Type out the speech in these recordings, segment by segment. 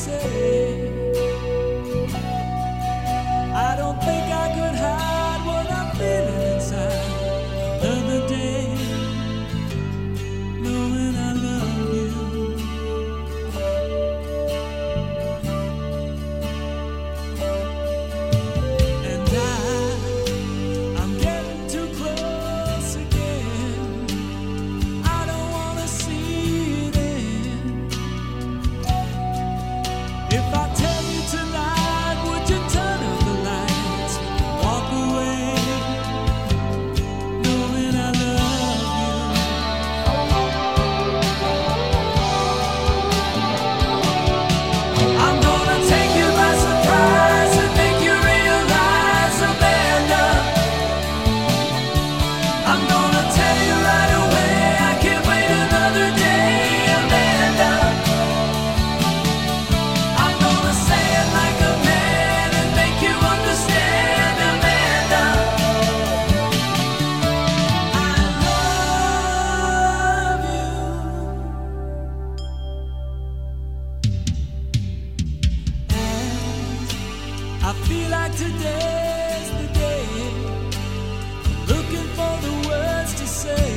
say. I don't think I could hide what I'm feeling inside. Another day, knowing I love you. And I'm getting too close again. I don't wanna see it end. If I tell you tonight, would you turn off the lights, walk away, knowing I love you? I'm gonna take you by surprise and make you realize, Amanda. I'm gonna tell you right away, I can't wait another day, Amanda. I'm gonna say it like a man and make you understand, Amanda. I love you. And I feel like today's the day, looking for the words to say.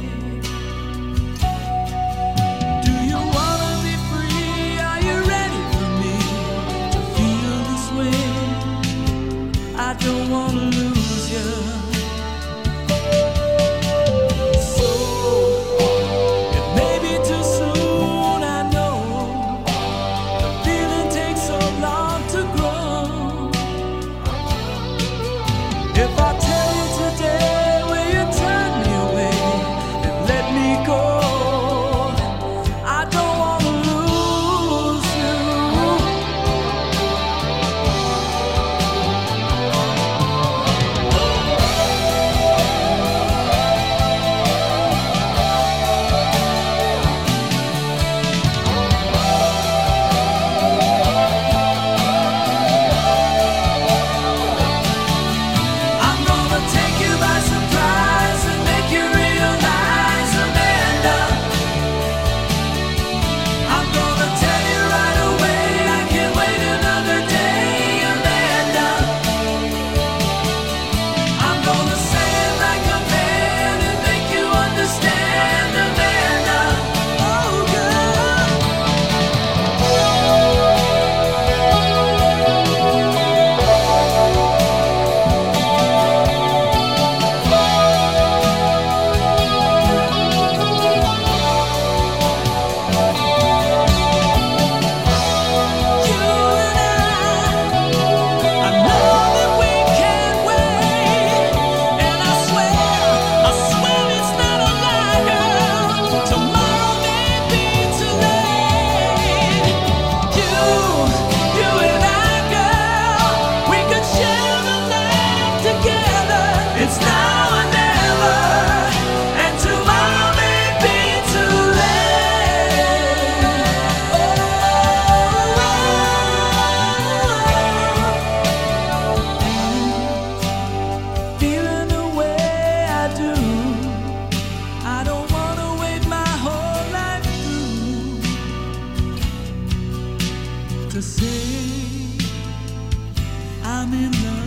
Do you wanna be free? Are you ready for me to feel this way? I don't wanna lose you. So it may be too soon, I know. The feeling takes so long to grow. If I tell you today, will you turn me away and let me go? I don't wanna lose you. I'm gonna take you by surprise and make you realize, Amanda. I'm gonna tell you right away, I can't wait another day, Amanda. I'm gonna say it like a man and make you understand, Amanda. Oh, girl. You and I know that we can't wait, and I swear it's not a lie, girl. Tomorrow may be too late. You and I, girl, we could share a life together. It's now or never, and tomorrow may be too late. Feeling the way I do, I don't wanna wait my whole life through to say I'm in love.